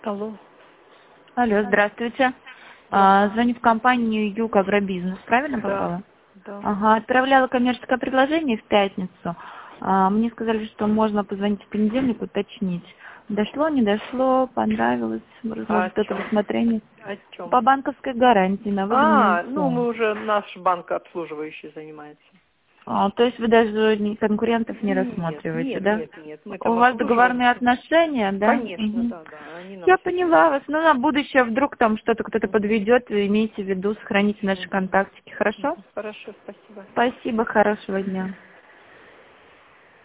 Алло. Алло, здравствуйте. Звоню в компанию Юг Агробизнес. Правильно попала? Да. Ага, отправляла коммерческое предложение в пятницу. Мне сказали, что можно позвонить в понедельник, уточнить. Дошло, не дошло, понравилось, А о разложить это в чем? усмотрение. О чем? По банковской гарантии на выгодные Ну мы условия. уже, наш банк обслуживающий занимается. То есть вы даже конкурентов не Нет, рассматриваете, нет, да? нет, нет. Мы У там вас договорные обслуживаемся. отношения, да? Конечно, Мгм. да, да. Они нам Я все поняла делают. вас. Но на будущее вдруг там что-то кто-то Мгм. подведет, имейте в виду, сохраните наши Мгм. контактики. Хорошо? Хорошо, спасибо. Спасибо, хорошего дня.